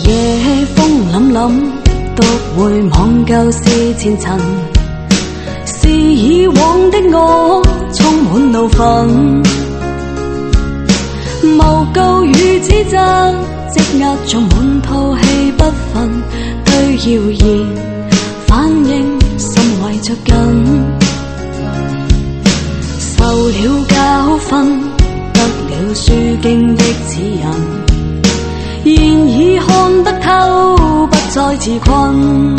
夜風凜凜，獨回望舊事前塵，是以往的我充滿怒憤，誣告與指責積壓着滿肚氣不忿，對謠言反應甚為着緊，受了教訓，得了書經的指引，現已看得透，不再自困，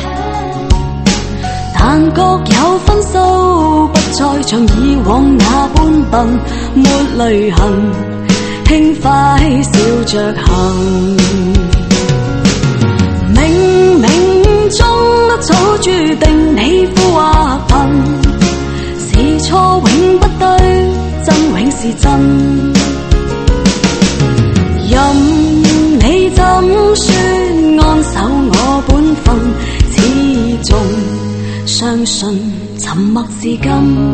但各有分數，不再像以往那般笨，沒淚痕，輕快笑着行。冥冥中一早注定你富或貧，是錯永不對，真永是真。任你怎說，安守我本分，始終相信沉默是金。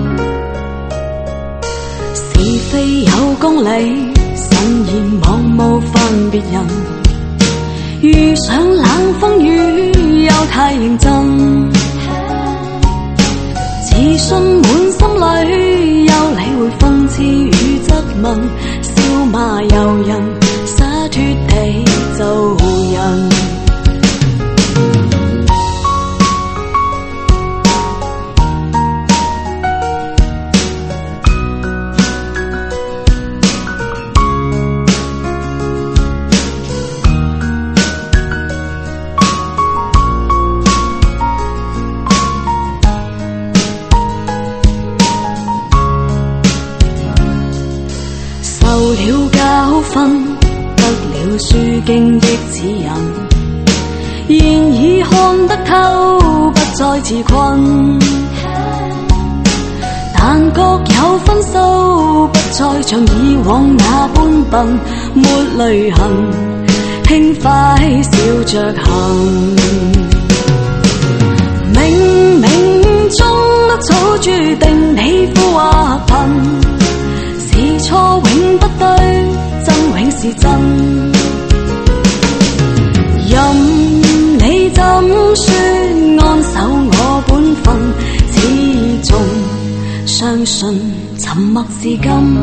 是非有公理，慎言妄冒犯別人，遇上冷風雨又太認真，自信滿心裏，又理會諷刺與質問，笑罵由人，灑脫地做人。受了教訓，得了書經的指引，現已看得透，不再自困，但各有分數，不再像以往那般笨，沒淚痕，輕快笑着行。冥冥中一早注定你富或貧，是錯永不對，真永是真。任你怎說，安守我本分，始終相信沉默是金。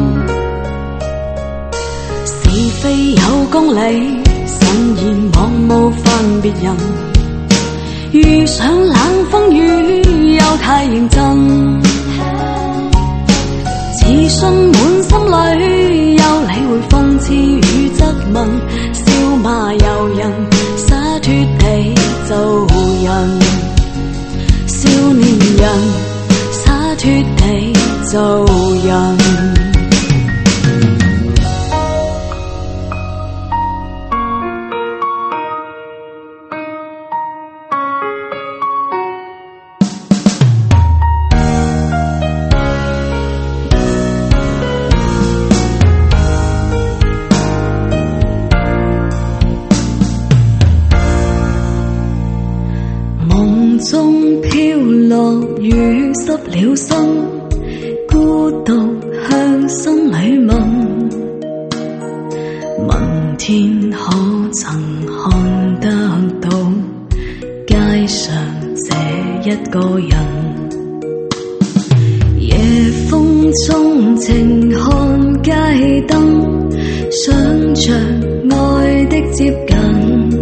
是非有公理，慎言妄冒犯別人，遇上冷風雨又太認真，自信滿心裏，又理會諷刺與質問，笑罵由人，灑脫地做人。少年人，灑脫地做人。中飄落雨濕了心，孤獨向心裏問，明天可曾看得到街上這一個人？夜風中靜看街燈，想着愛的接近，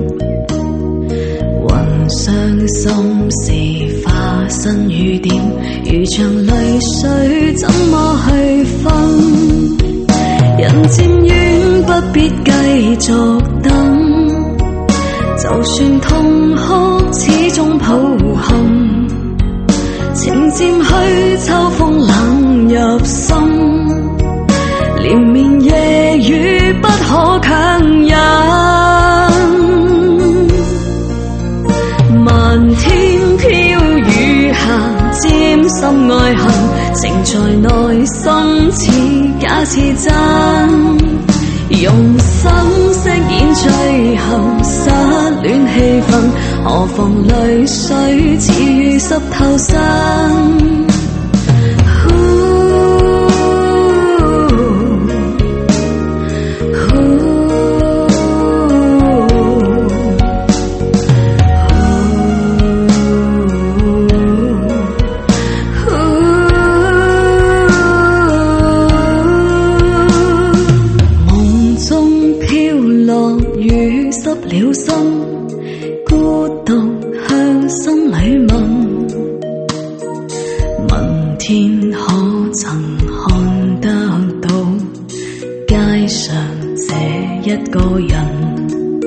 傷心事化身雨點，如像淚水怎麼去分？人漸遠不必繼續等，就算痛哭始終抱憾，情漸去秋風冷入心，連綿夜雨不可強忍。漫天飄雨下，沾心愛恨，情在內心似假似真，用心飾演最後失戀氣氛，何妨淚水似雨濕透身。 一個人，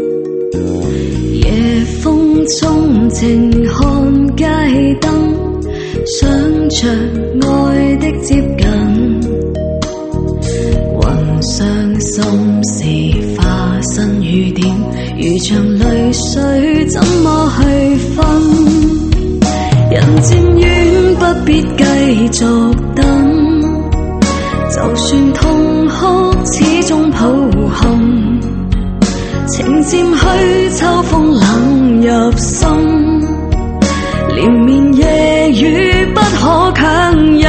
夜風中靜看街燈，想着愛的接近，雲上心事化身雨點，如像淚水怎麼去分？人漸遠不必繼續等，就算痛哭始終抱憾，情漸去秋風冷入心，連綿夜雨不可強忍，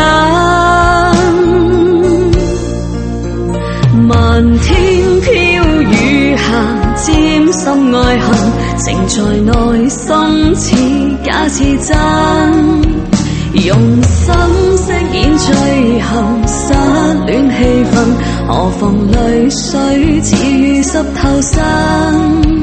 漫天飄雨下沾心愛恨，情在內心似假似真，用心飾演最後失戀氣氛，何妨淚水似雨濕透身。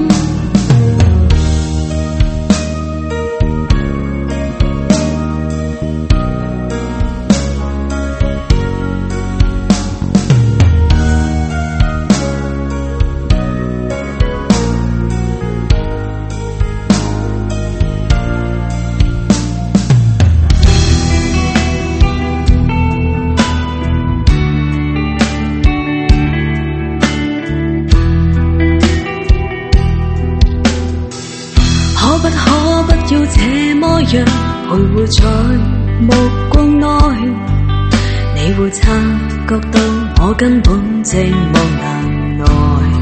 可不要這麼樣徘徊在目光內，你會察覺到我根本寂寞難耐。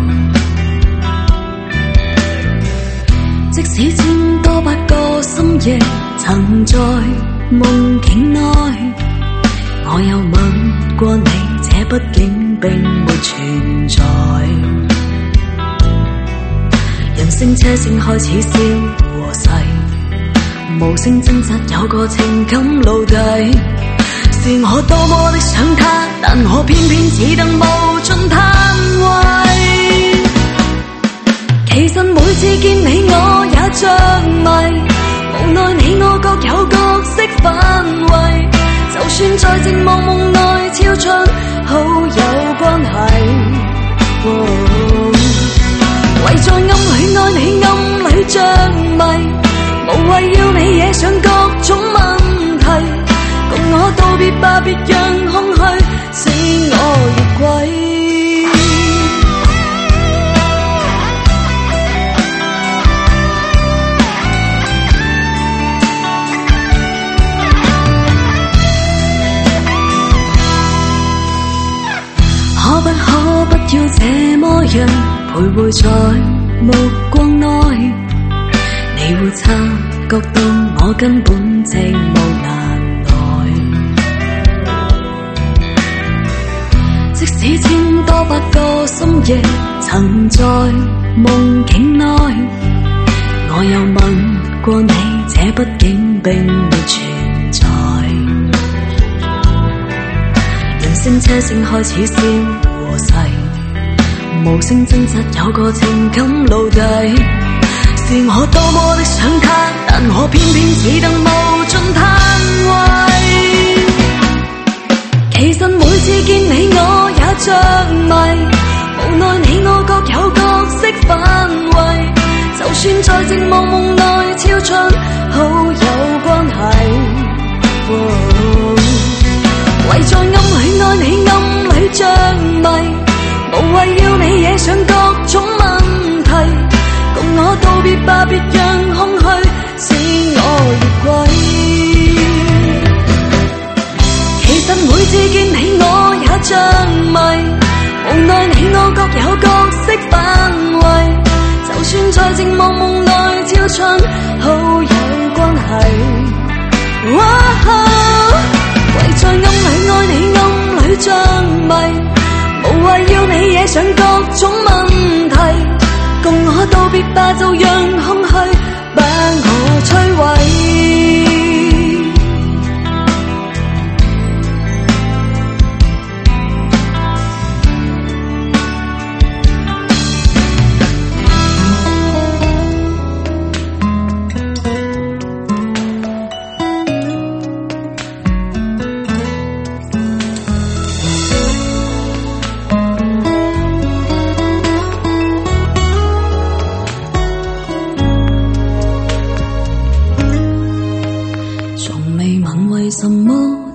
即使千多百個深夜曾在夢境內，我有吻過你，這畢竟並沒存在。人聲車聲開始消和逝，無聲掙扎有個情感奴隸，是我多麼的想他，但我偏偏只得無盡嘆謂。其實每次見你我也着迷，無奈你我各有角色範圍，就算在寂寞夢內超出好友關係。為在暗裏愛你，暗裏着迷，無謂要你惹上各種問題，共我道別吧，別讓空虛使我越軌。可不要這麼樣徘徊在目光內，你會察覺到我根本寂寞難耐。即使千多百個深夜曾在夢境內，我有吻過你，這畢竟並沒存在。人聲車聲開始消和逝，無聲掙扎有個情感奴隸，是我多麼的想他，但我偏偏只得無盡嘆謂。其實每次見你我也着迷，無奈你我各有角色範圍，就算在寂寞夢內超出好友關係。為在暗裏愛你，暗裏着迷，無謂要你惹上各種問題，共我道別吧，別讓空虛使我越軌。其實每次見你我也着迷，無奈你我各有角色範圍，就算在寂寞夢內超出好友關係。為在暗裏愛你，暗裏着迷，無謂要你惹上各種問題，共我道別吧，就讓空虛把我摧毀。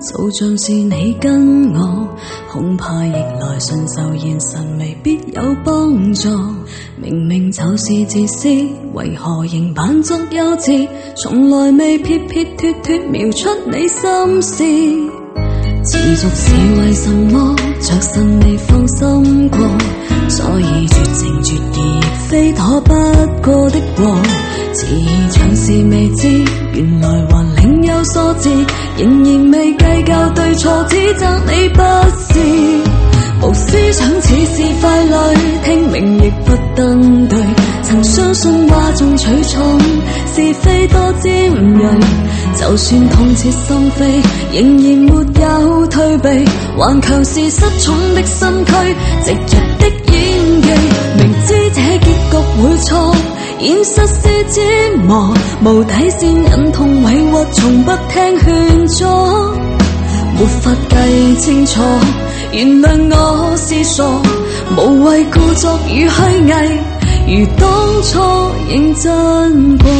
就像是你跟我，恐怕逆來順受現實未必有幫助。明明就是自私，為何仍扮作幼稚？從來未撇撇脱脱描出你心事。持續是為什麼？着身未放心過，所以絕情絕義亦非躲不過的禍。似像是未知，原來還另有所志，仍然未計較對錯，指責你不是。無思想似是傀儡，聽明亦不登對。曾相信話中取寵，是非多尖銳。就算痛徹心扉，仍然沒有退避，頑強是失寵的身軀，直入的演技。明知這結局會錯，現實是折磨，無底線忍痛委屈，從不聽勸阻。沒法計清楚，原諒我是傻，無謂故作與虛偽，如當初認真過。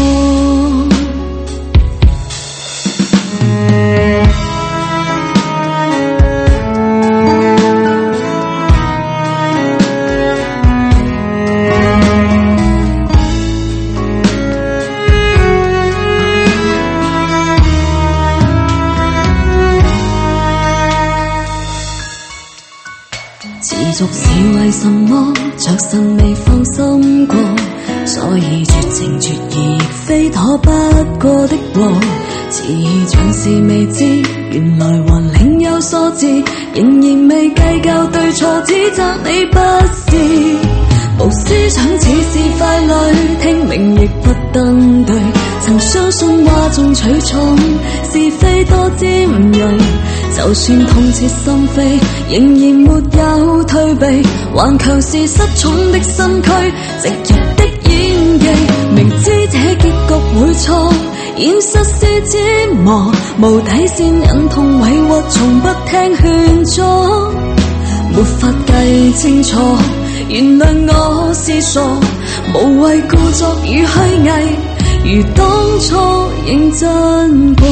持續是為什麼？着身未放心過，所以絕情絕義亦非躲不過的禍。似像是未知，原來還另有所志，仍然未計較對錯，指責你不是。無思想似是傀儡，聽明亦不登對。曾相信話中取寵，是非多尖銳。就算痛徹心扉，仍然沒有退避，頑強是失寵的身軀，直入的演技。明知這結局會錯，現實是折磨，無底線忍痛委屈，從不聽勸阻。沒法計清楚，原諒我是傻，無謂故作與虛偽，如當初認真過。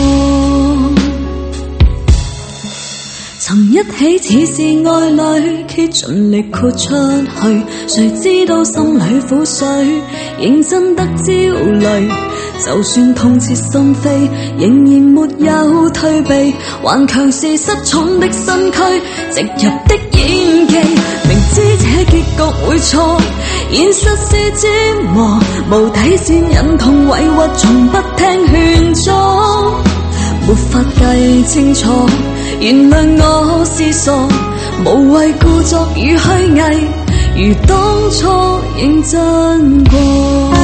曾一起似是愛侶，竭盡力豁出去，誰知道心裏苦水，認真得焦慮。就算痛徹心扉，仍然沒有退避，頑強是失寵的身軀，直入的演技。明知這結局會錯，現實是折磨，無底線忍痛委屈，從不聽勸阻。沒法計清楚，原諒我是傻，無謂故作與虛偽，如當初認真過。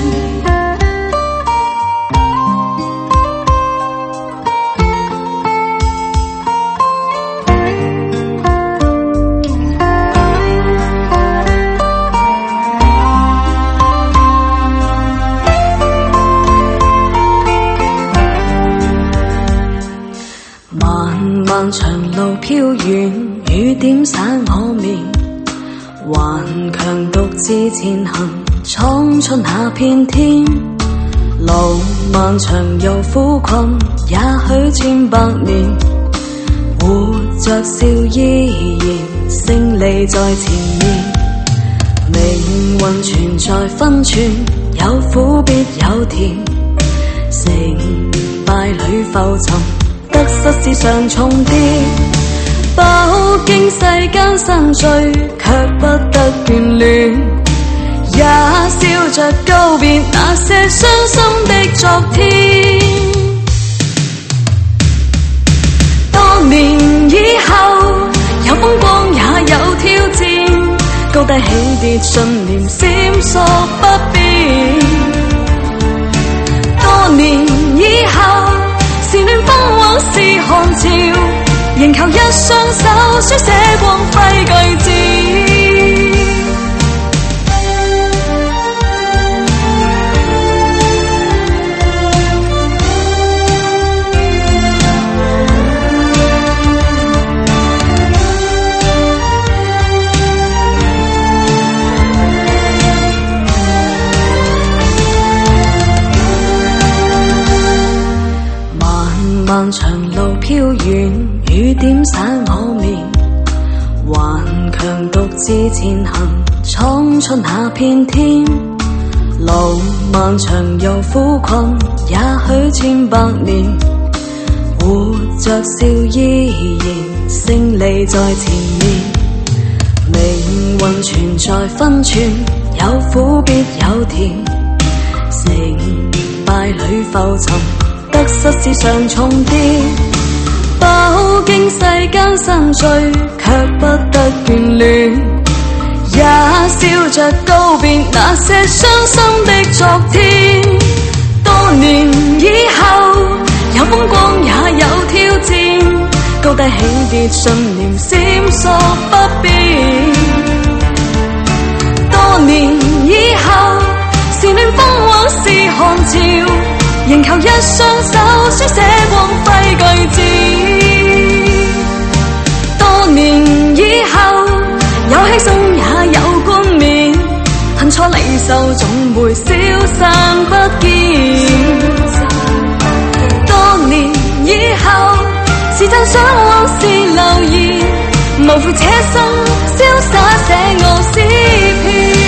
漫長路飄遠，雨點灑我面，頑強獨自前行，闖出那片天。路漫長又苦困，也許千百年，活着笑依然，勝利在前面。命運存在分寸，有苦必有甜，成敗裏浮沉，得失是常重疊，飽經世間生聚，卻不得眷戀，也笑着告別那些傷心的昨天。多年以後，有風光也有挑戰，高低起跌信念閃爍不變。多年以後，是暖風或是寒潮，仍靠一雙手書寫光輝句子。漫長路飄遠，雨點灑我面，頑強獨自前行，闖出那片天。路漫長又苦困，也許千百年，活着笑依然，勝利在前面。命運存在分寸，有苦必有甜，成敗裏浮沉，得失是常重疊。飽經世間山罪，卻不得眷戀，也笑着告別那些傷心的昨天。多年以後，有風光也有挑戰，高低起跌信念閃爍不變。多年以後，是暖風或是寒潮，仍靠一雙手書寫光輝句子。多年以後，有犧牲也有冠冕，恨錯離愁總會消散不見。多年以後，是讚賞或是留言，無負這生瀟灑寫我詩篇。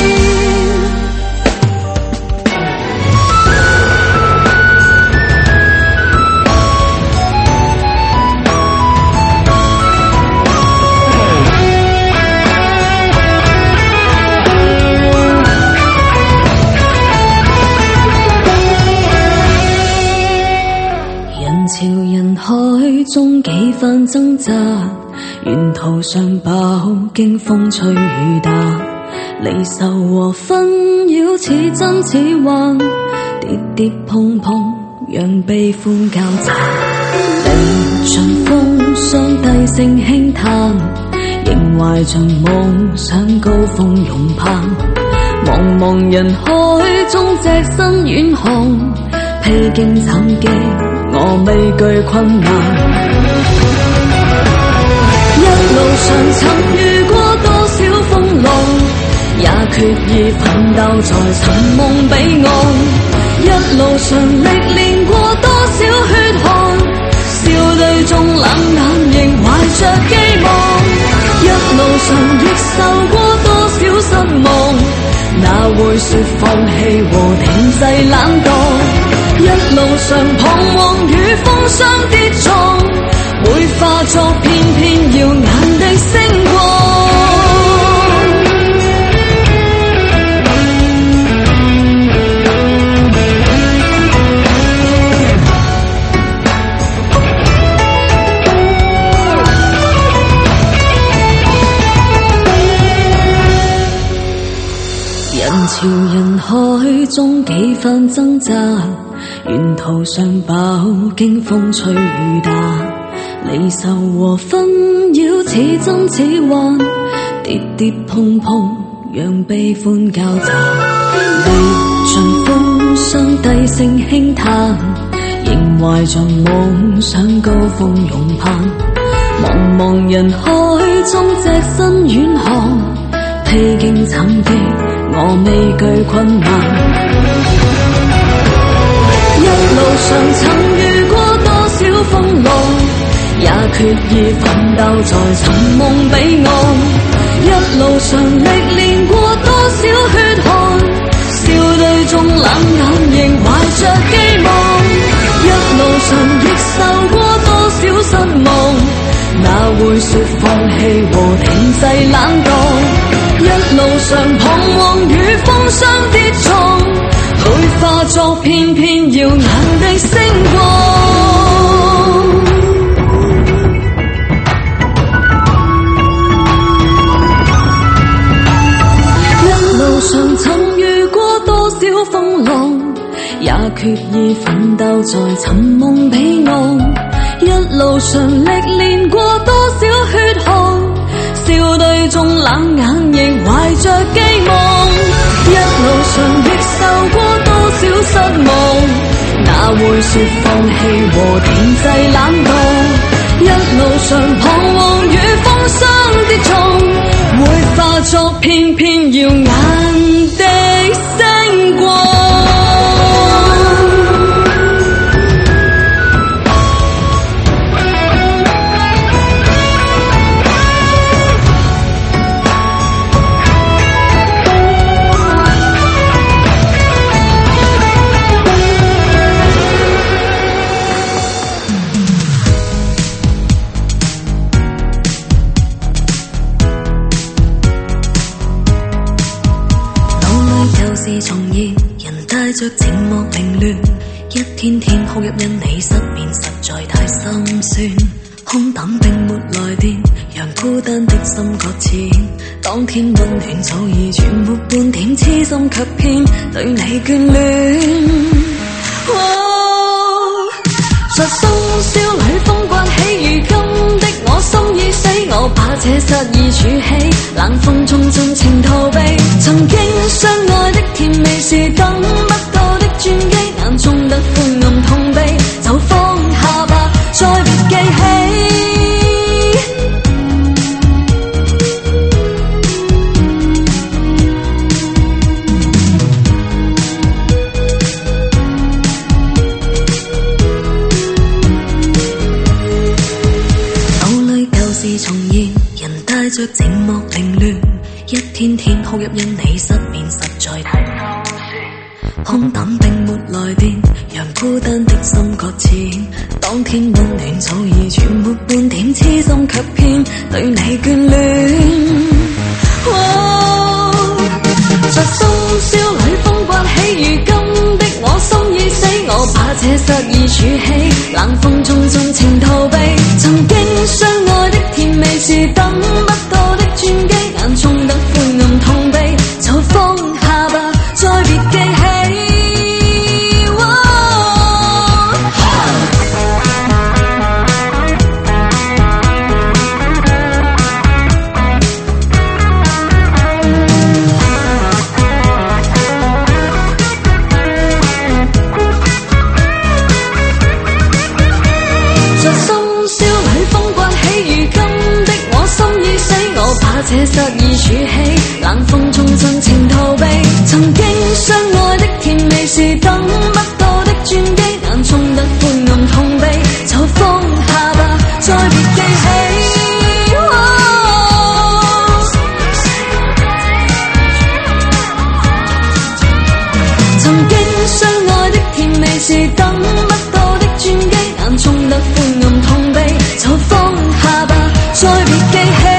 人潮人海中幾番掙扎，沿途上飽經風吹雨打，離愁和紛擾似真似幻，跌跌碰碰讓悲歡交雜。歷盡風霜低聲輕嘆，仍懷着夢想高峰勇攀。茫茫人海中隻身遠航，披荊斬棘我未懼困難。一路上曾遇過多少風浪，也決意奮鬥在尋夢彼岸。一路上歷練過多少血汗，笑對中冷眼仍懷着希望。一路上亦受過多少失望，哪會說放棄和停滯懶惰。一路上彷徨與風霜跌撞，會化作片片耀眼的星光。人潮人海中幾番掙扎，沿途上飽經風吹雨打，離愁和紛擾似真似幻，跌跌碰碰讓悲歡交雜。歷盡風霜低聲輕嘆，仍懷着夢想高峰勇攀。茫茫人海中隻身遠航，披荊斬棘我未懼困難。一路上曾遇過多少風浪，也決意奮鬥在尋夢彼岸。一路上歷練過多少血汗，笑對中冷眼仍懷着希望。一路上亦受過多少失望，哪會說放棄和停滯懶惰。一路上彷徨與風霜跌撞，會化作片片耀眼的星光。一路上曾遇過多少風浪，也決意奮鬥在尋夢彼岸。一路上歷練過多少血汗，笑對中冷眼仍懷着寄望。一路上亦受過多少失望，哪會說放棄和停滯懶惰。一路上彷徨與風霜跌撞，會化作片片耀眼的星光。 事重現，人帶着寂寞凌亂，一天天哭泣因你失眠，實在太心酸。空膽並沒來電，讓孤單的心擱淺。當天溫暖早已全沒半點，痴心卻偏對你眷戀。在深宵裏風刮起，如今的我心已死，我把這失意儲起，冷風中盡情逃避。曾經相愛的甜味是等不到的轉機，眼中的灰暗痛悲，就放下吧，再別記起。重現，人帶着寂寞凌亂，一天天哭泣因你失眠，實在太心酸。空膽並沒來電，讓孤單的心擱淺。當天溫暖早已全沒半點，痴心卻偏對你眷戀。在深宵裏風刮起，如今的我心已死，我把這失意儲起，冷風中盡情逃避。曾經相愛的甜味是等不到的轉機，眼中的灰暗痛悲，就放下吧，再別記起。這失意儲起，冷風中盡情逃避。曾經相愛的甜味是等不到的轉機，眼中的灰暗痛悲，就放下吧，再別記起。曾經相愛的甜味是等不到的轉機，眼中的灰暗痛悲，就放下吧，再別記起。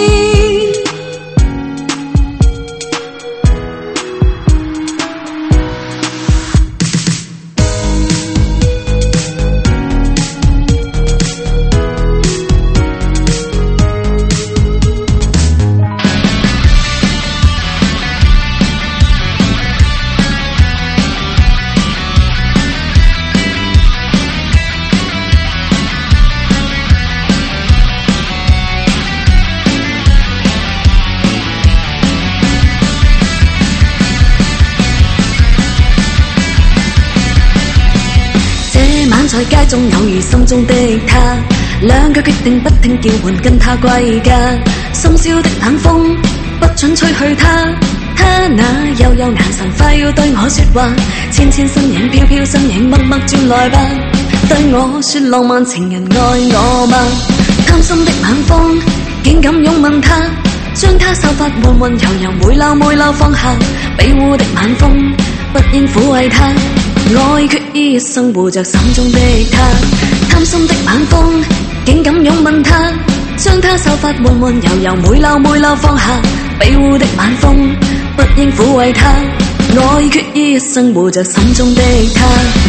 在街中偶遇心中的他，兩腳決定不聽叫喚跟他歸家。深宵的冷風不准吹去他，他那幽幽眼神快要對我說話，纖纖身影飄飄身影默默轉來吧，對我說浪漫情人愛我嗎？貪心的晚風竟敢擁吻他，將他秀髮溫溫柔柔每縷每縷放下，庇護的晚風不應撫慰他，愛決意一生護着心中的他。貪心的晚風竟敢擁吻他，將他秀髮溫溫柔柔每縷每縷放下，庇護的晚風不應撫慰他，愛決意一生護着心中的他。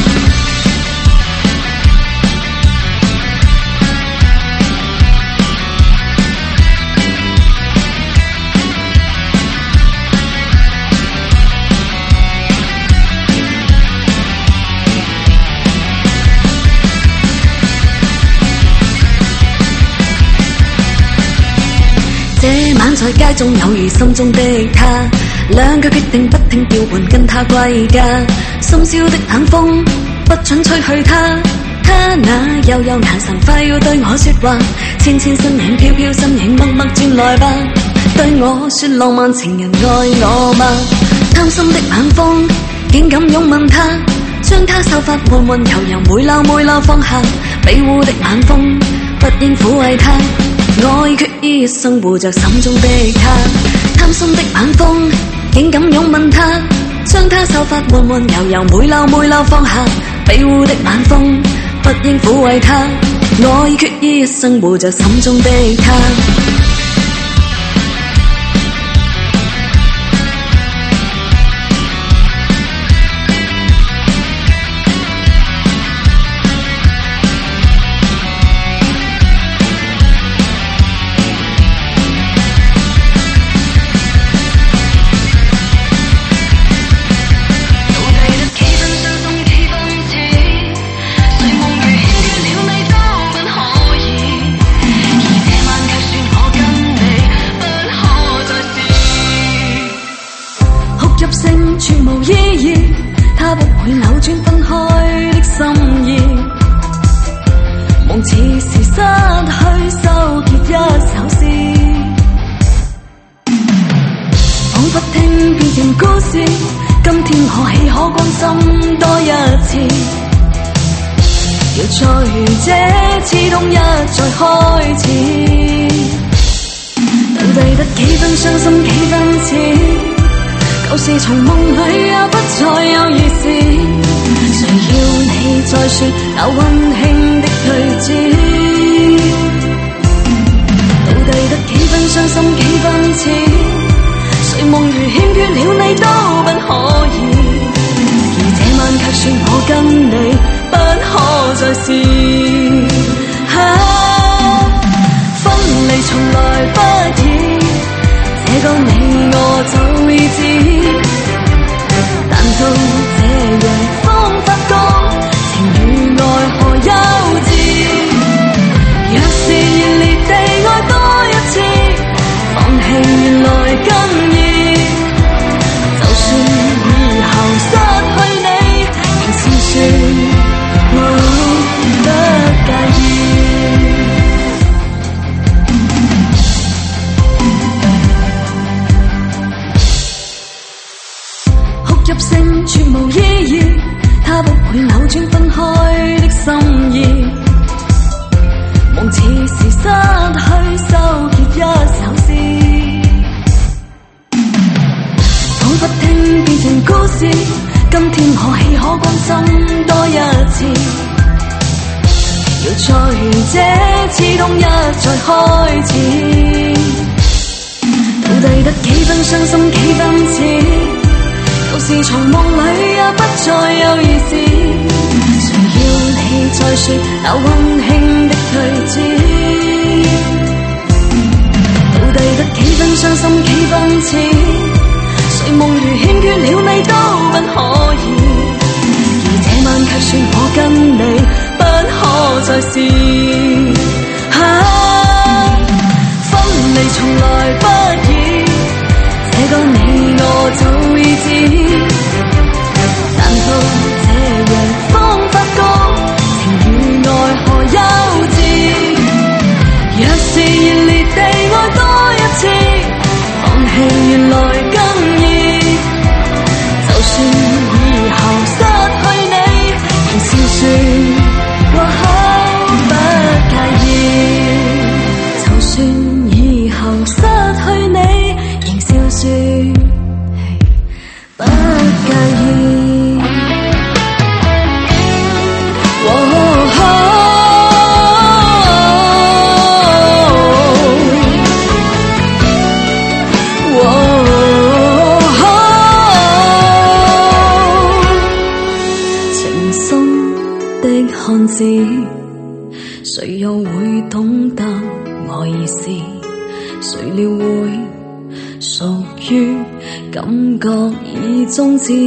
這晚在街中偶遇心中的他，兩腳決定不聽叫喚跟他歸家。深宵的冷風不准吹去他，他那幽幽眼神快要對我說話，纖纖身影飄飄身影默默轉來吧，對我說浪漫情人愛我嗎？貪心的晚風竟敢擁吻他，將他秀髮溫溫柔柔每縷每縷放下，庇護的晚風不應撫慰他，愛決意一生護着心中的他。貪心的晚風竟敢擁吻他，將他秀髮溫溫柔柔每縷每縷放下，庇護的晚風不應撫慰他，愛決意一生護着心中的他。 意義，它不會扭轉分開的心意。夢似是失去收結一首詩，彷彿聽遍情故事，今天可豈可關心多一次？要再如這刺痛一再開始，到底得幾分傷心幾分痴？舊事從夢裏也不再有意思，誰要你再說那溫馨的句子？到底得幾分傷心幾分痴？誰夢如欠缺了你都不可以，而這晚卻說我跟你不可再試。分離從來不易，這個你我早已知，但到這夜方發覺情與愛何幼稚。若是熱烈地愛多一次，放棄原來更易。就算以後失去你，仍是說我不介意。哭泣聲絕無意義，它不會扭轉分開的心意。夢似是失去收結一首詩，彷彿聽遍情故事，今天可豈可關心多一次？要再如這刺痛一再開始，到底得幾分傷心幾分痴？舊事從夢裏也不再有意思，誰要你再說那溫馨的句子？到底得幾分傷心幾分痴？誰夢如欠缺了你都不可以，而這晚卻說我跟你不可再試。分離從來不易，這個你我早已知，但到這夜方發覺情與愛何幼稚。若是熱烈地愛多一次，放棄原來更易。就算以後失去你，仍是說或不介意。就算以後失去你，仍笑說不介意。情深的漢子，誰又會懂得我意思？誰料會屬於感覺已終止？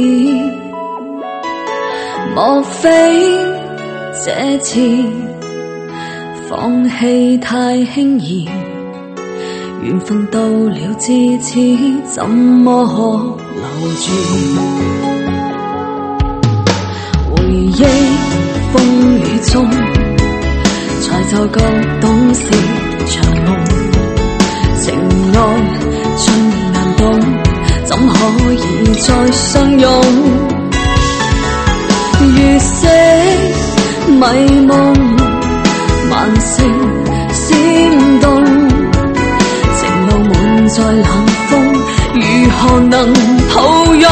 莫非這次放棄太輕易？緣分到了至此，怎麼可留住？回憶風雨中，才就覺懂是場夢。情愛盡難懂，怎可以再相擁？如色迷夢，慢性閃動，情路滿載冷風，如何能抱擁？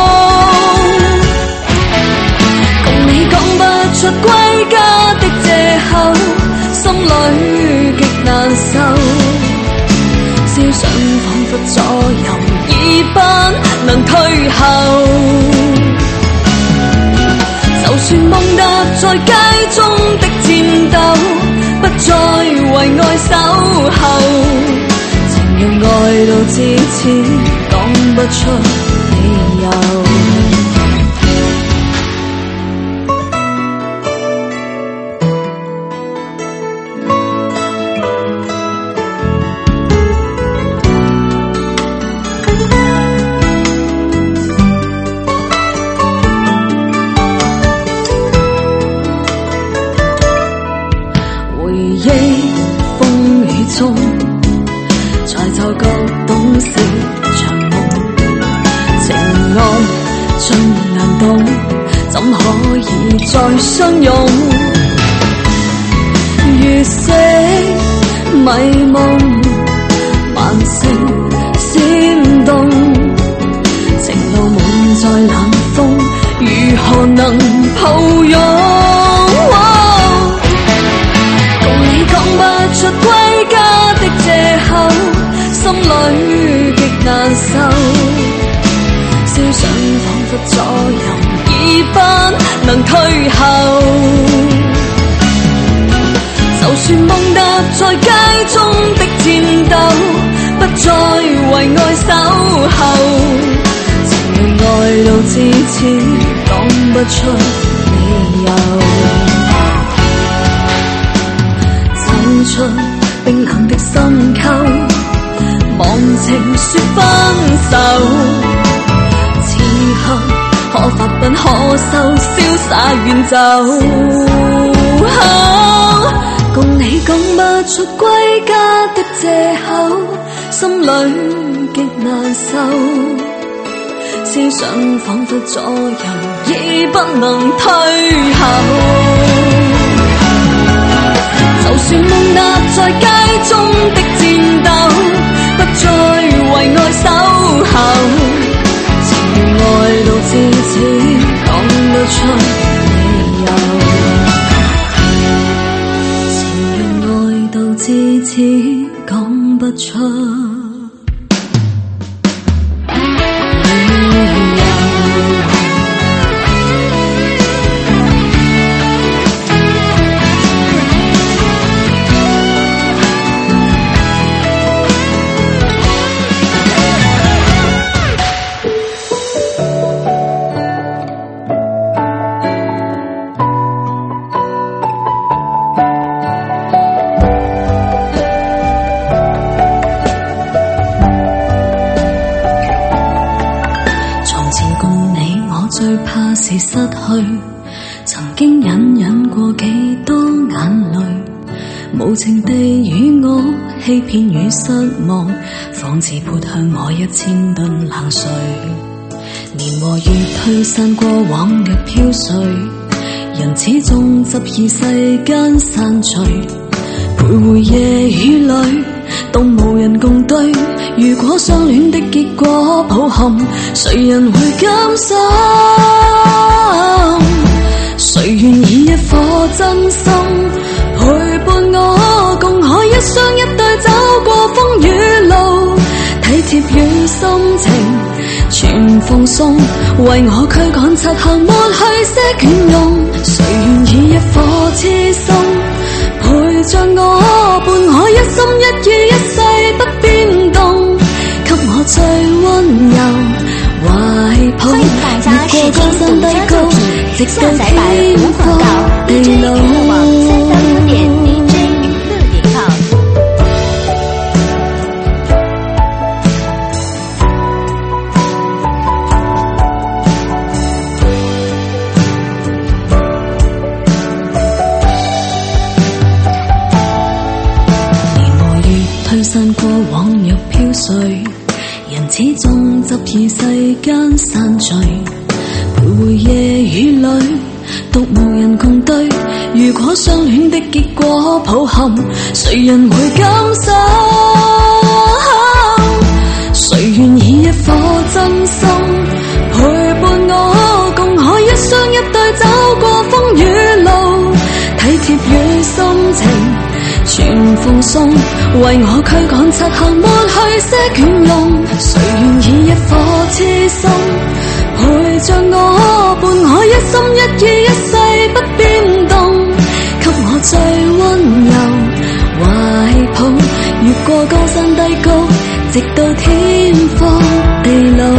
共你講不出歸家的藉口，心裏極難受。思想彷彿左右已不能退後，就算夢踏在街中的戰鬥，不再為愛守候。情人愛到至此，講不出理由。 相擁，月色迷夢，萬星閃動，情路滿載冷風，如何能抱擁？共你講不出歸家的藉口，心裏極難受，思想彷彿左右，已不能退後。就算夢踏在街中的戰鬥，不再為愛守候，情願愛到至此，講不出理由。走出冰冷的深溝，忘情說分手，此刻可發奔可收，瀟灑遠走。共你講不出歸家的藉口，心裏極難受，思想彷彿左右，已不能退後。就算夢踏在街中的戰鬥，不再為愛守候，情願愛到至此，講不出理由。至此講不出失去，曾經隱忍過幾多眼淚，無情地與我欺騙與失望，仿似潑向我1000噸冷水。年和月推散過往日飄碎，人始終執意世間散聚，徘徊夜雨裏，都無人共對。如果相戀的結果抱憾，誰人會甘心？誰願以一顆真心陪伴我，共可一雙一對走過風雨路，體貼與心情全奉送，為我驅趕漆黑抹去些倦容。誰願以一顆痴心陪着我，伴我一心一意一世不變動，給我最溫柔懷抱，越過高山低谷，直到天荒地老。推散過往日飄碎，人始終執意世間散聚，徘徊夜雨裏，獨無人共對。如果相戀的結果抱憾，誰人會甘心？誰願以一顆真心陪伴我，共可一雙一對走過風雨路，體貼與心情全奉送，為我驅趕漆黑抹去些倦容。誰願以一顆痴心陪着我，伴我一心一意一世不變動，給我最溫柔懷抱，越過高山低谷，直到天荒地老。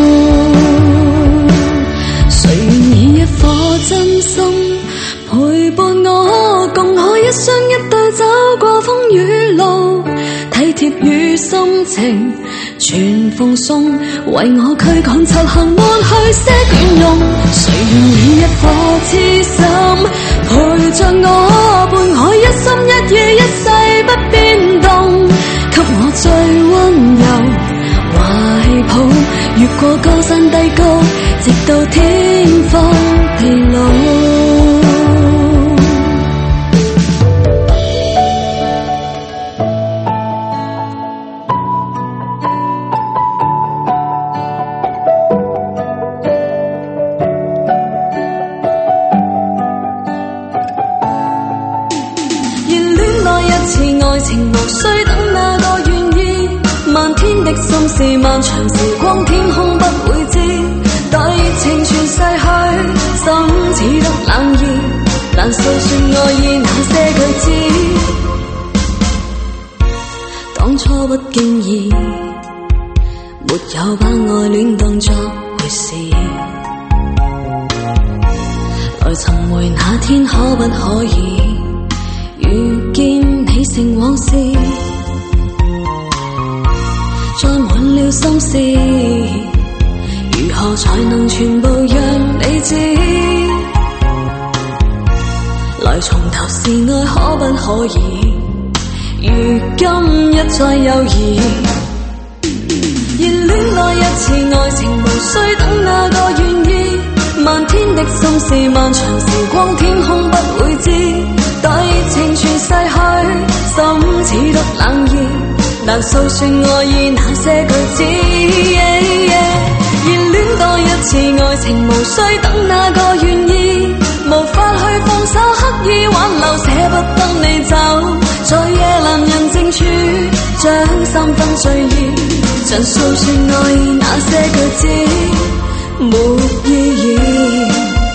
誰願以一顆真心陪伴我，共可一雙一對走過風雨路，體貼與心情全奉送，為我驅趕仇恨抹去些倦容。誰願以一顆痴心陪着我，伴我一心一意一世不變動，給我最溫柔懷抱，越過高山低谷，直到天荒地老。 的心事，漫長時光天空不會知。待熱情全逝去，心只得冷意，難訴說愛意那些句子。當初不經意，沒有把愛戀當作回事。來尋回那天，可不可以遇見你成往事？載滿了心事，如何才能全部讓你知？來從頭是愛，可不可以如今一再猶豫？熱戀愛一次，愛情無需等那個願意。漫天的心事，漫長時光天空不會知。待熱情全逝去，心只得冷意，難訴說愛意那些句子。熱戀多一次，愛情無需等那個願意。無法去放手，刻意挽留，捨不得你走。在夜闌人靜處，將三分醉意，盡訴說愛意那些句子沒意義。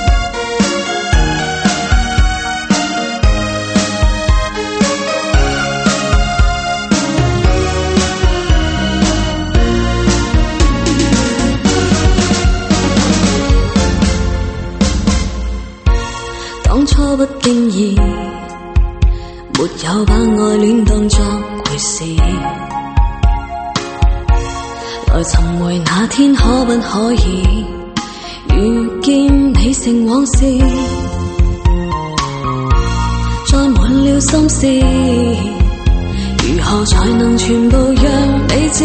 當初不經意，沒有把愛戀當作回事。來尋回那天，可不可以遇見你成往事？載滿了心事，如何才能全部讓你知？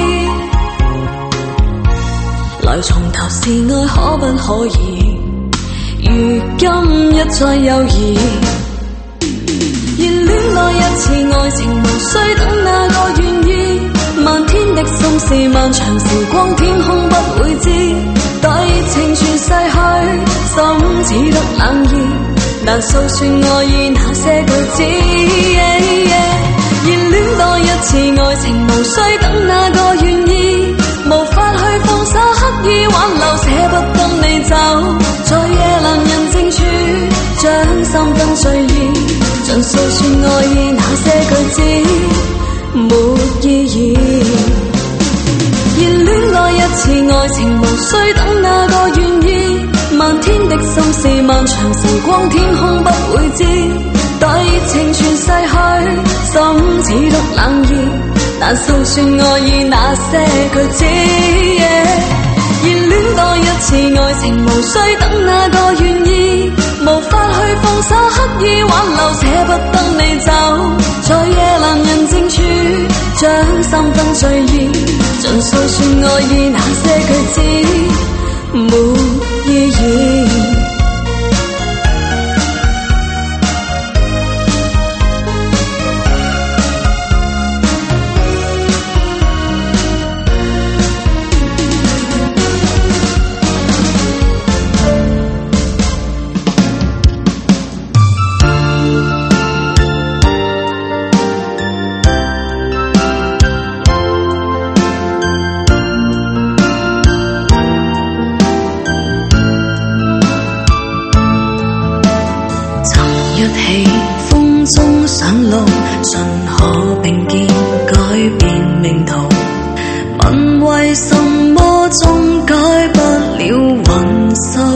來從頭是愛，可不可以如今一再猶豫？熱戀愛一次，愛情無需等那個願意。漫天的心事，漫長時光天空不會知。待熱情全逝去，心只得冷意，難訴說愛意那些句子。熱戀多一次，愛情無需等那個願意。無法去放手，刻意挽留，捨不得你走。在夜闌人靜處，將三分醉意，盡訴說愛意那些句子沒意義。熱戀愛一次，愛情無需等那個願意。漫天的心事，漫長時光天空不會知。待熱情全逝去，心只得冷意，難訴說愛意那些句子。熱戀多一次，愛情無需等那個願意。無法去放手，刻意挽留，捨不得你走。在夜闌人靜處，將三分醉意，盡訴說愛意那些句子沒意義。 一起風中上路，盡可並肩改變命途。問為什麼終改不了運數？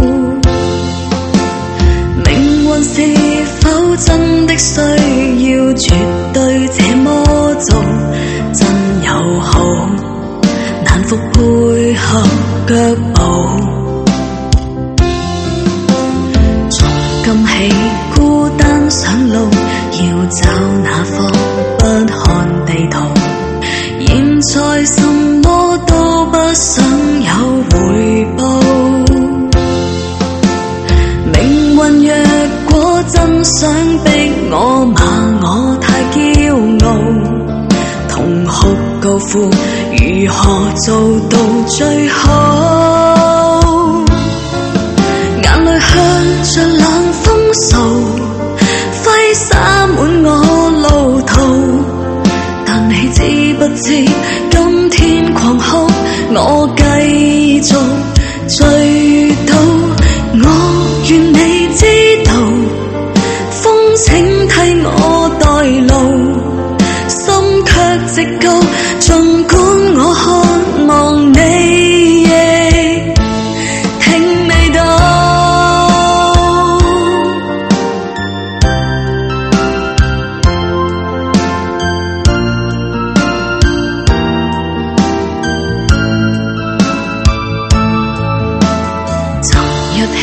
命運是否真的需要絕對這麼做？真友好難復配合腳步。今起孤單上路，要找哪方不看地圖。現在什麼都不想有回報。命運若果真想逼我罵我太驕傲，痛哭高呼如何做到最好？眼淚向着冷風掃，揮灑滿我路途，但你知不知今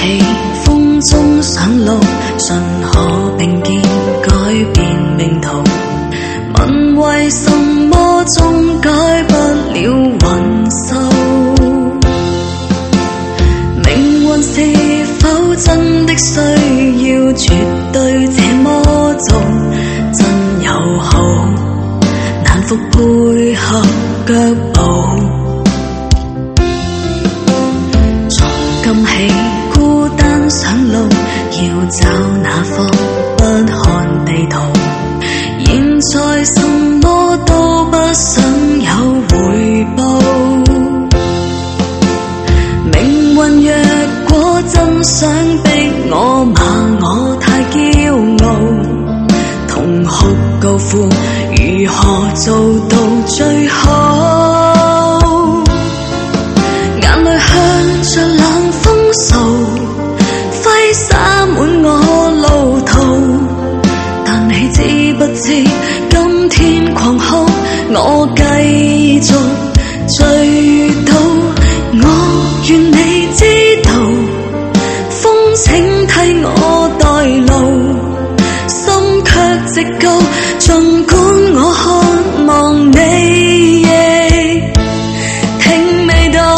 起風中上路，信可並肩改變命途。問為什麼終改不了雲秀？命運是否真的需要絕對這麼做？真友好難復配合腳步。從今起孤單上路，要找哪方不看地圖。現在什麼都不想有回報。命運若果真想逼我罵我太驕傲，痛哭高呼如何做到最好？眼淚向着冷風掃，揮灑滿我路途。但你知不知今天狂哭，我繼續醉倒。我願你知道，風請替我代勞，心卻直告，儘管我渴望你亦聽未到。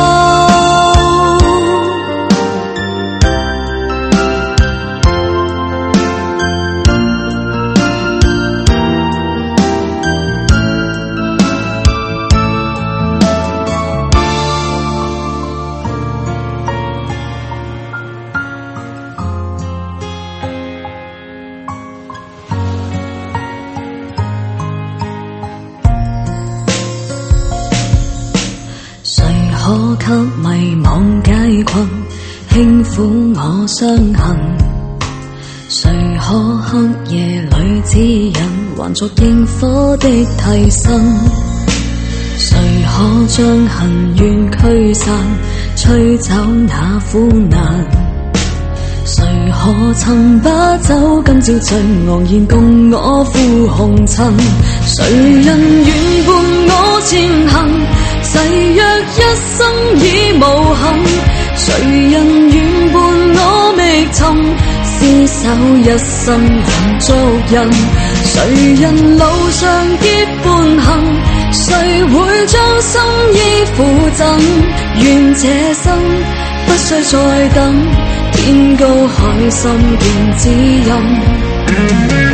可給迷惘解困，輕撫我傷痕？誰可黑夜裏指引，還作螢火的替身？誰可將恨怨驅散，吹走那苦難？誰可趁把酒今朝醉昂然共我赴紅塵？誰人願伴我前行？誓約一生已無憾，誰人願伴我覓尋？廝守一生能足印，誰人路上結伴行？誰會將心意付贈？願這生不需再等，天高海深見指引。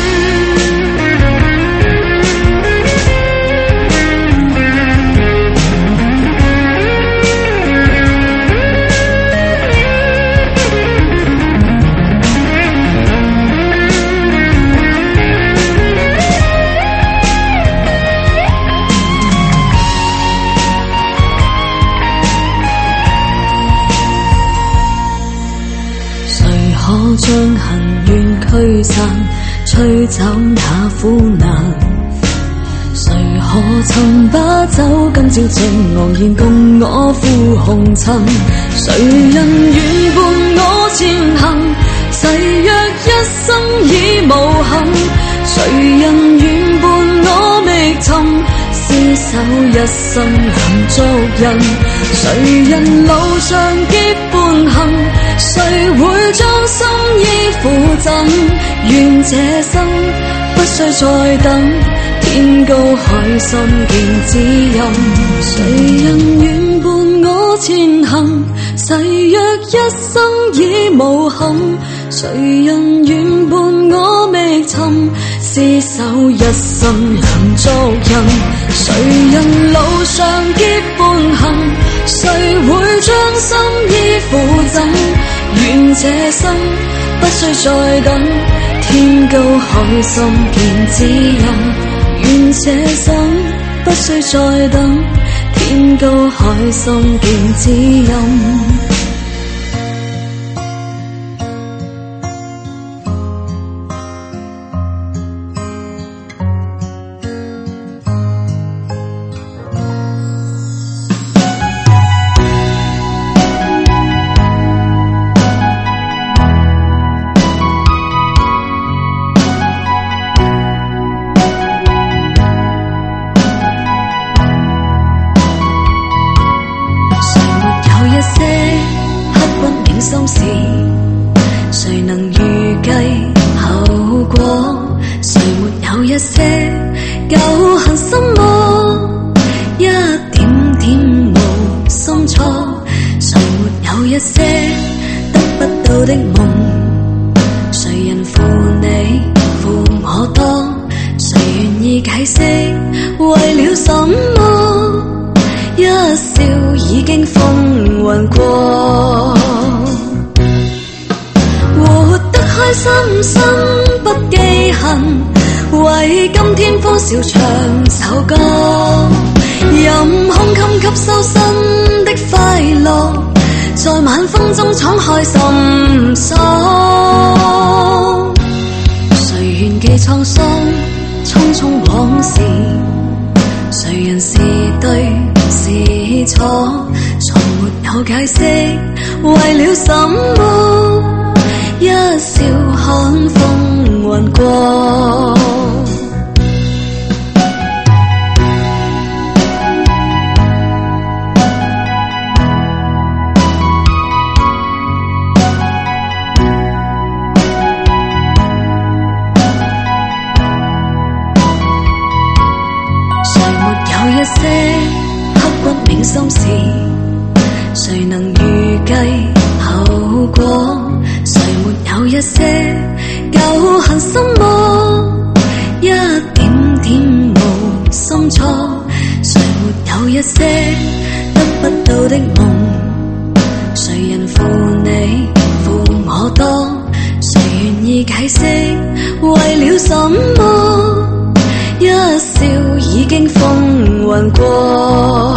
可將恨怨驅散，吹走那苦難？誰可趁把酒今朝醉昂然共我赴紅塵？誰人願伴我前行？誓約一生已無憾，誰人願伴我覓尋？廝守一生能足印，誰人路上結伴行？誰會將心意付贈？願這生不需再等，天高海深見指引。誰人願伴我前行？誓約一生已無憾，誰人願伴我覓尋？廝守一生能足印。誰人路上結伴行？誰會將心意付贈？願這生不需再等，天高海深見指引。願這生不需再等，天高海深見指引。 一些心事，誰能預計後果？誰沒有一些舊恨心魔？一點點無心錯，誰沒有一些得不到的夢？誰人負你負我多？誰願意解釋為了什麼？一笑已經風雲過，活得開心心不記恨，為今天歡笑唱首歌，任胸襟吸收新的快樂，在晚風中敞開心鎖。誰願記滄桑匆匆往事？誰人是對是錯？從沒有解釋為了什麼？一笑看風雲過。一些刻骨銘心事，誰能預計後果？誰沒有一些舊恨心魔？一點點無心錯，誰沒有一些得不到的夢？誰人負你負我多？誰願意解釋為了什麼？一笑已經風雲過，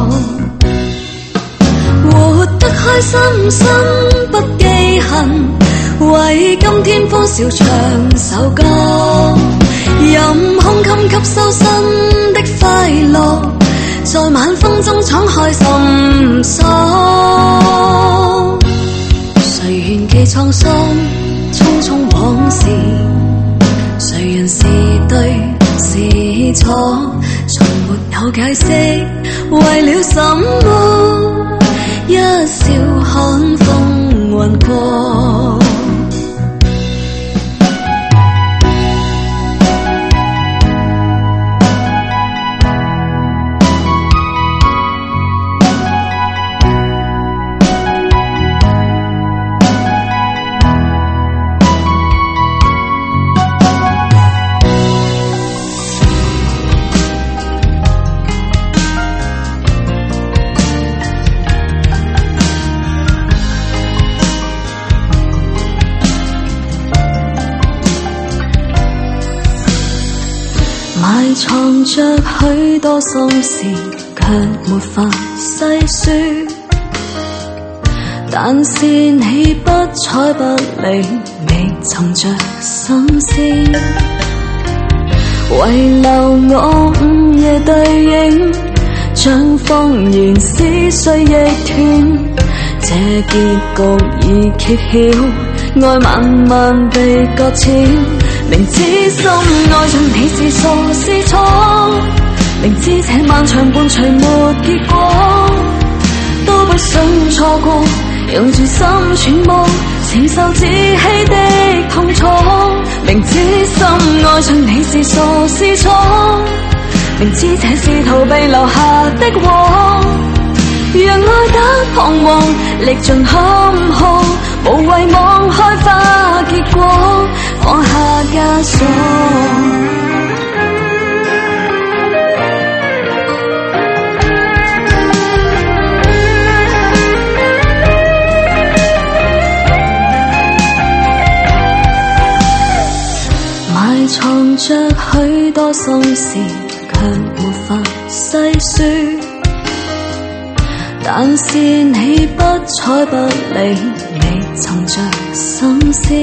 活得開心心不記恨，為今天歡笑唱首歌，任胸襟吸收新的快樂，在晚風中敞開心鎖。誰願記滄桑匆匆往事？誰人是對是錯？從沒有解釋為了什麼？一笑看風雲過。埋藏着許多心事，卻沒法細說。但是你不睬不理，未尋着心思，遺留我午夜對影，將謊言撕碎亦斷。這結局已揭曉，愛慢慢被擱淺。明知心愛上你是傻是錯，明知這漫長伴隨沒結果，都不想錯過，用住心揣摩，承受自欺的痛楚。明知心愛上你是傻是錯，明知這是逃避留下的禍，讓愛得彷徨，歷盡坎坷，無謂妄開花結果，放下枷鎖。埋藏着許多心事，卻沒法細說。但是你不睬不理，未尋着心思，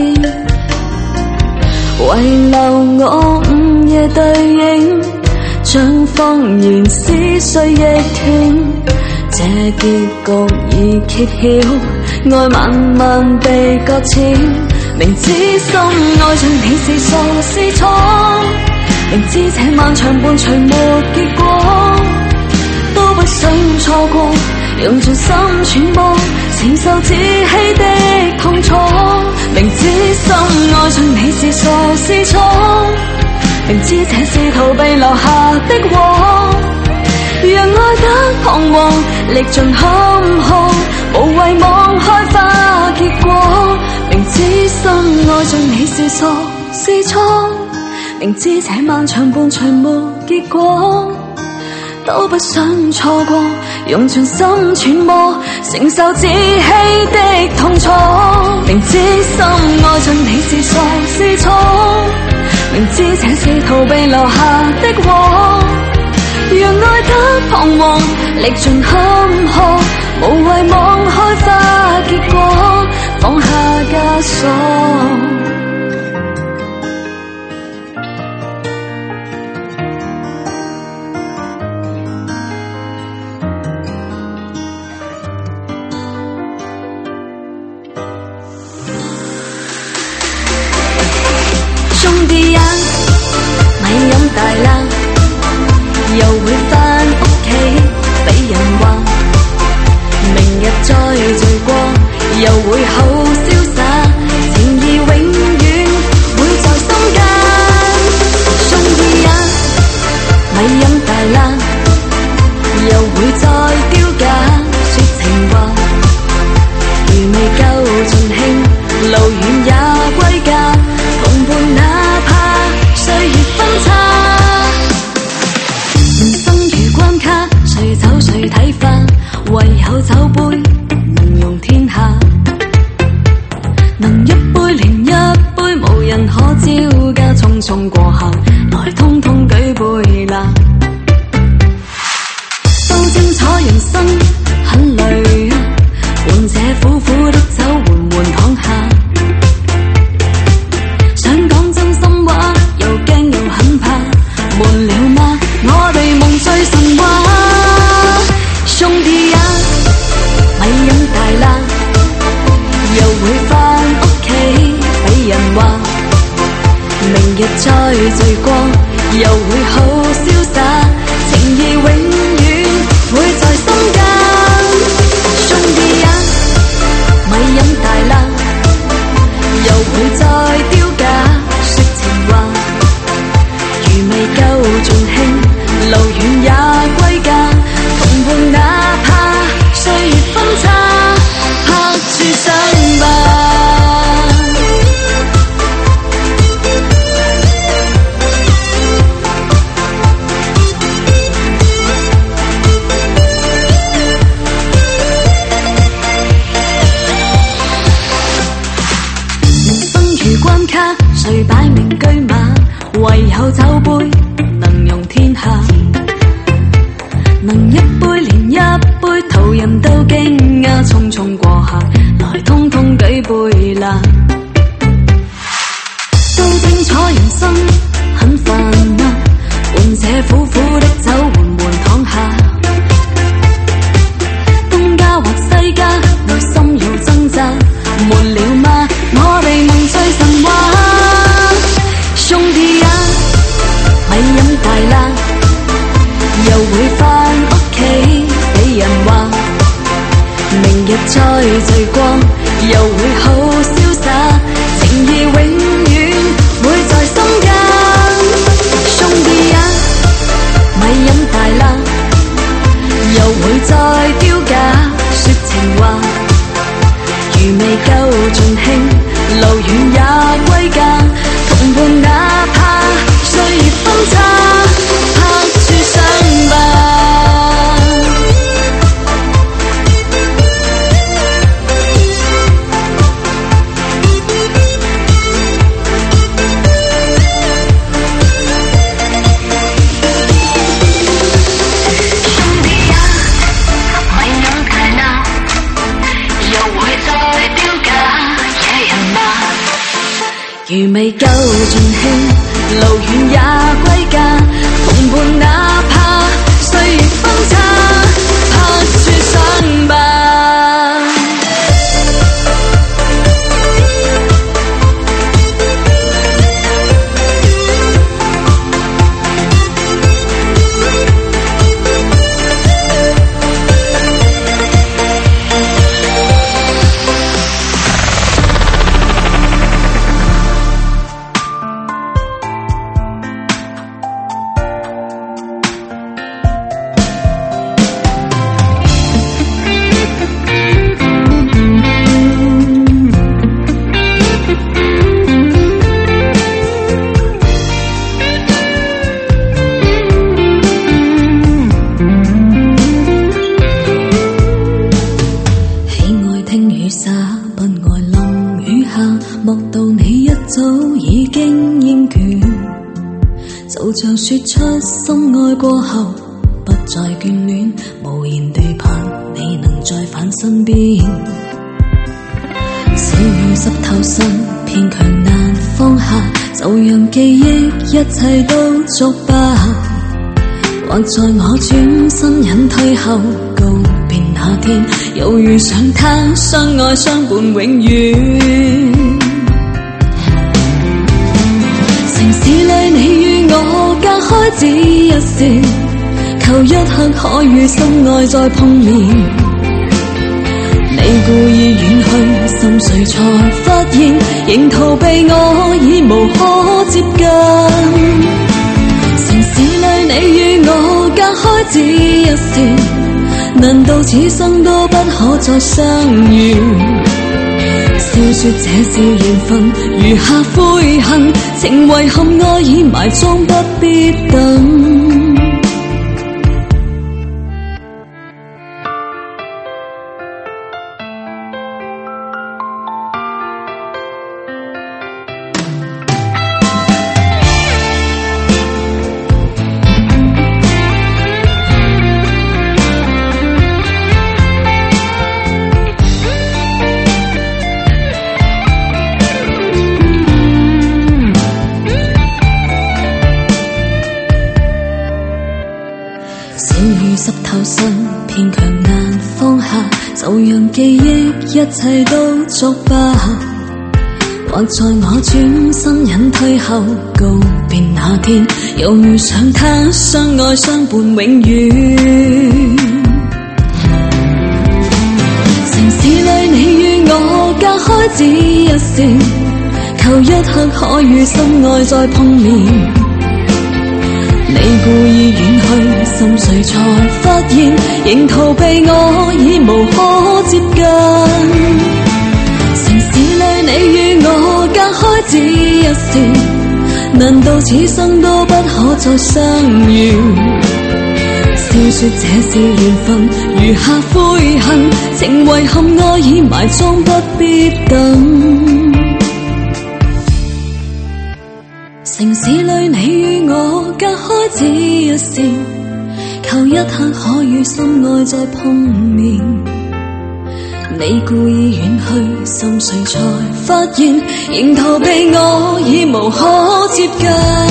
遺留我午夜對影，將謊言撕碎亦斷。這結局已揭曉，愛慢慢被擱淺。明知心愛上你是傻是錯，明知這漫長伴隨沒結果，都不想錯過， 用盡心揣摩，承受自欺的痛楚。明知深愛上你是傻是錯，明知這是逃避留下的禍，讓愛得彷徨，歷盡坎坷，無謂妄開花結果。明知深愛上你是傻是錯，明知這漫長伴隨無結果，都不想錯過，用盡心揣摩，承受自欺的痛楚。明知深愛上你是傻是錯，明知這是逃避留下的禍，讓愛得彷徨，歷盡坎坷，無謂妄開花結果，放下枷鎖。兄弟呀，咪飲大啦，又會返屋企俾人話，明日再聚過，又會好瀟灑，情義永遠會在心間。兄弟呀，咪飲大啦，又會再丟架說情話，如未夠盡興，路遠也歸家，同伴哪怕歲月分岔。人生如關卡，誰走誰睇化，唯有酒杯能容天下，能一杯連一杯，無人可招架，匆匆過客，來通通舉杯啦。都精彩人生很累，換這苦苦的酒緩緩躺下，想講真心話，又驚又很怕，悶了嗎？我哋夢醉神話。兄弟呀，咪飲大啦，又會返屋企俾人話，明日再聚過，又會好瀟灑，情義永遠會在心間。兄弟呀，咪飲大啦，又會再丟架說情話，如未夠盡興，路遠也歸家，同伴哪怕歲月分岔，拍住上吧。關卡，誰擺明車馬，唯有酒杯能容天下，能一杯連一杯，途人都驚訝，匆匆過客，來通通舉杯啦。都精彩人生很煩啊，換這苦苦的酒緩緩躺下，東家或西家，內心有掙扎，悶了嗎？我哋夢醉神話。兄弟呀，咪飲大啦，又會返屋企俾人話，明日再聚過，又會好瀟灑，情義永遠會在心間。兄弟呀，咪飲大啦，又會再丟架說情話，如未夠盡興，路遠也歸家，同伴哪怕歲月分岔，拍住上吧。如未夠盡興，路遠也歸家，同伴哪怕歲月分岔，拍住上吧。 說出心愛過後不再眷戀，無言地盼你能再返身邊。小雨濕透身，偏強難放下，就讓記憶一切都作罷。或在我轉身隱退後告別那天，又遇上他相愛相伴永遠。城市裏你與我隔開只一線，求一刻可與心愛再碰面。你故意遠去，心碎才發現，仍逃避我已無可接近。城市裏你與我隔開只一線，難道此生都不可再相遇？笑說這是緣分，餘下悔恨，情遺憾愛已埋葬，不必等。濕透身，偏強難放下，就讓記憶一切都作罷。或在我轉身隱退後告別那天，又遇上他相愛相伴永遠。城市裏你與我隔開只一線，求一刻可與心愛再碰面。你故意遠去，心碎才發現，仍逃避我已無可接近。城市裏你與我隔開只一線，難道此生都不可再相遇？笑說這是緣分，餘下悔恨，情遺憾愛已埋葬，不必等。城市裏你與我隔開只一線，求一刻可與心愛再碰面。你故意遠去，心碎才發現，仍逃避我已無可接近。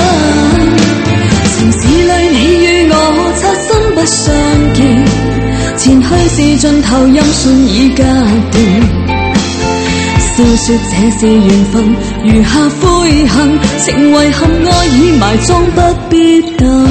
城市裏你與我擦身不相見，前去是盡頭，音訊已隔斷。笑說這是緣分，餘下悔恨，情遺憾愛已埋葬，不必等。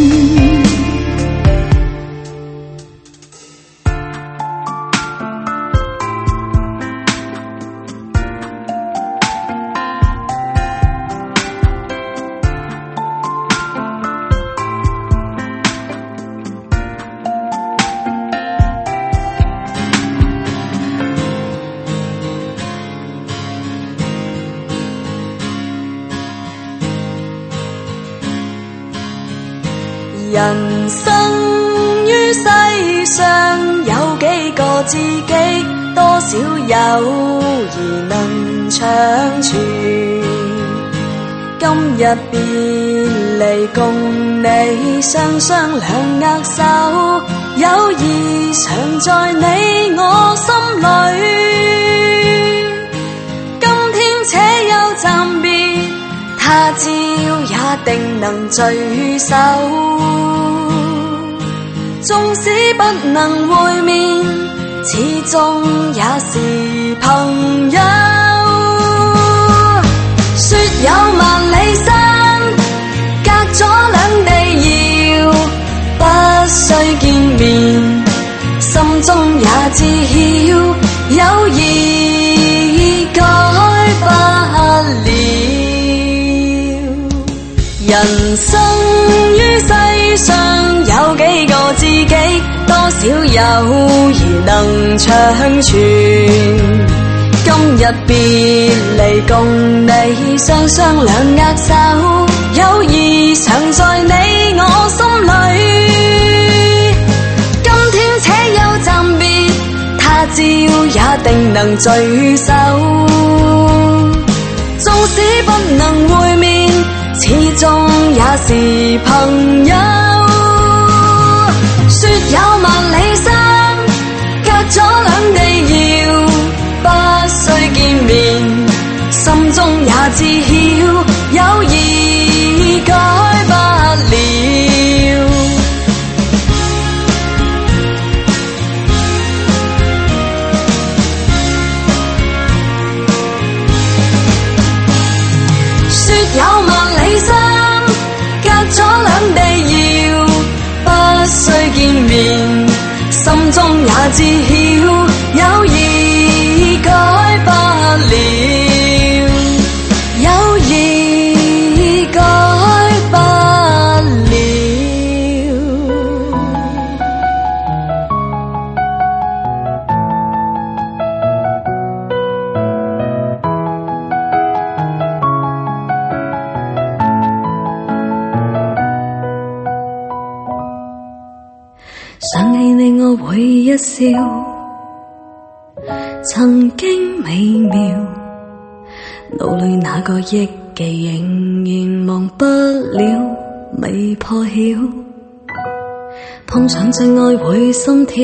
人生於世上有幾個知己，多少友誼能長存。今日別離，共你雙雙兩握手，友誼常在你我心裏。今天且有暫別，他朝也定能聚首。縱使不能會面，始終也是朋友。說有萬里山，隔咗兩地遙，不需見面，心中也知曉，友誼改不了。人生於世上有幾個知己，多少友誼能長存。今日別離，共你雙雙兩握手，友誼常在你我心裏。今天且有暫別，他朝也定能聚首。縱使不能會面，始終也是朋友。說有萬里山，隔咗兩地遙，不需見面，心中也知曉，友誼改不了。說有萬里山，隔咗兩地遙，不需見面，心中也知曉，友誼改不了，友誼改不了。想起你我會一笑，曾經美妙，腦裏那個憶記仍然忘不了，未破曉。碰上真愛會心跳，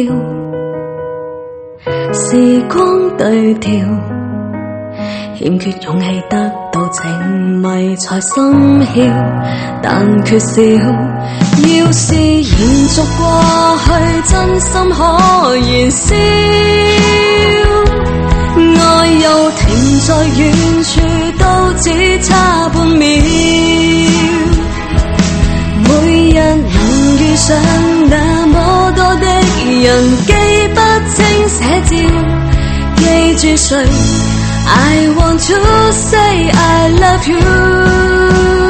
時光對調，欠缺勇氣得到情迷才心竅，但缺少。要是延續過去，真心可燃燒，愛又停在遠處，都只差半秒。每日能遇上那麼多的人，記不清寫照，記住誰？I want to say I love you。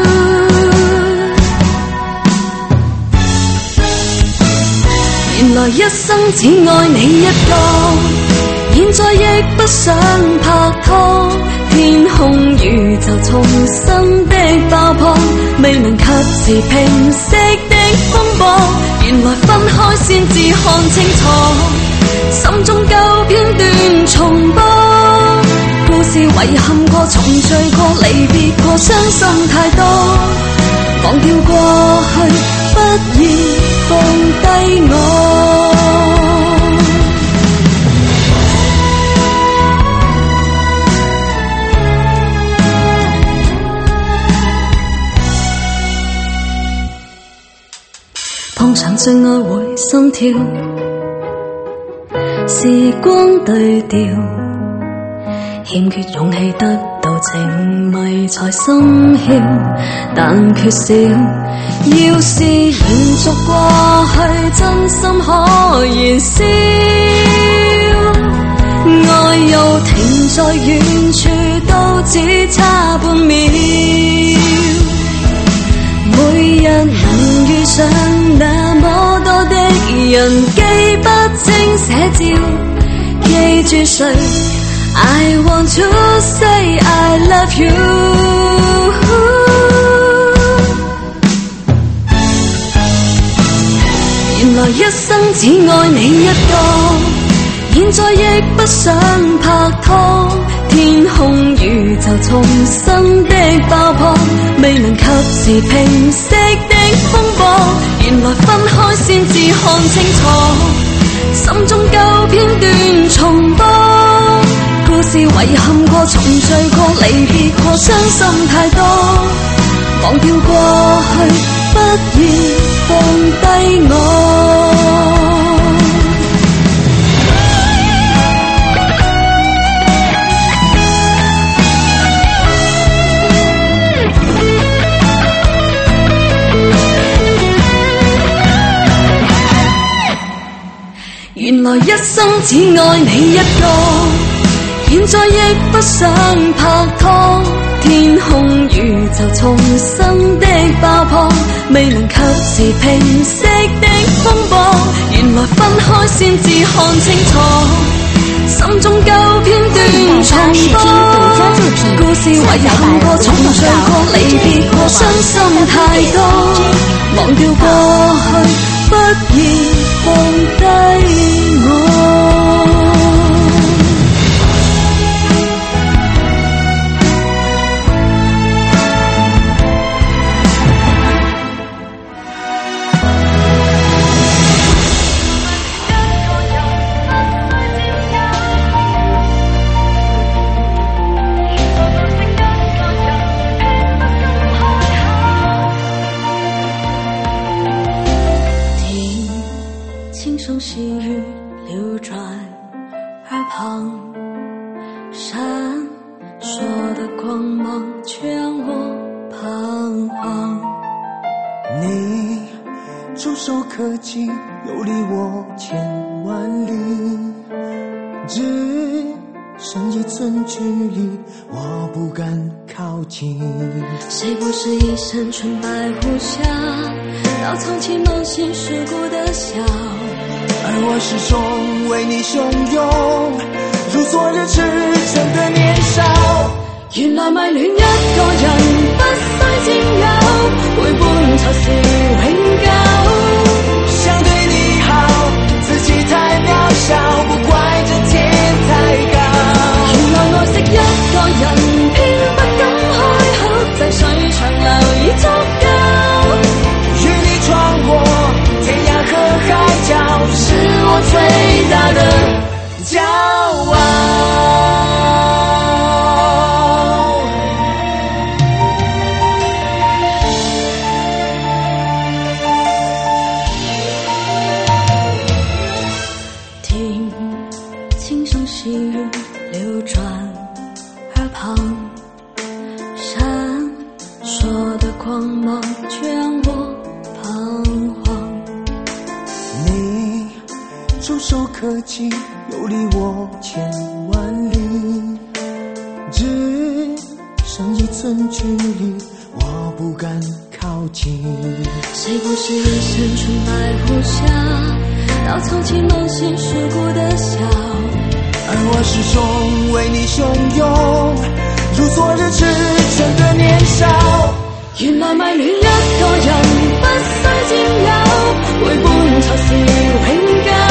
原來一生只愛你一個，現在亦不想拍拖。天空宇宙重新的爆破，未能及時平息的風波。原來分開先至看清楚，心中舊片段重播。故事遺憾過，重聚過，離別過，傷心太多。忘掉過去，不要放低我。碰上最愛會心跳，時光對調，欠缺勇氣得到情迷才心竅，但缺少。要是延續過去，真心可燃燒，愛又停在遠處，都只差半秒。每日能遇上那麼多的人，記不清寫照，記住誰？I want to say I love you。 原來一生只愛你一個，現在亦不想拍拖。天空宇宙重新的爆破，未能及時平息的風波。原來分開先至看清楚，心中舊片段重播。故事遺憾過，重聚過，離別過，傷心太多。忘掉過去，不要放低我。原來一生只愛你一個，現在亦不想拍拖。天空宇宙重新的爆破，未能及時平息的風波。原來分開先至看清楚，心中舊片段重播。故事遺憾過，重聚過，離別過，傷心太多。忘掉過去，不要放低我。 旁，闪烁的光芒劝我彷徨。 你触手可及，游离我千万里，只剩一寸距离，我不敢靠近。 谁不是一身纯白无瑕，到藏起满心世故的笑。 而我始终为你汹涌，如昨日赤诚的年少。 原來迷戀一個人不需煎熬，陪伴才是永久。 想對你好，自己太渺小，不怪這天太高。 原來愛惜一個人，偏不敢開口，細水長流已足夠。 與你闖過天涯和海角，是我最大的驕傲。 听轻声细语流转耳旁，闪烁的光芒劝我彷徨。 你触手可及，游离我千万里，只剩一寸距离，我不敢靠近。 谁不是一身纯白无瑕，到藏起满心世故的笑。 而我始终为你汹涌，如昨日赤诚的年少。 原來迷戀一個人不需煎熬，陪伴才是永久。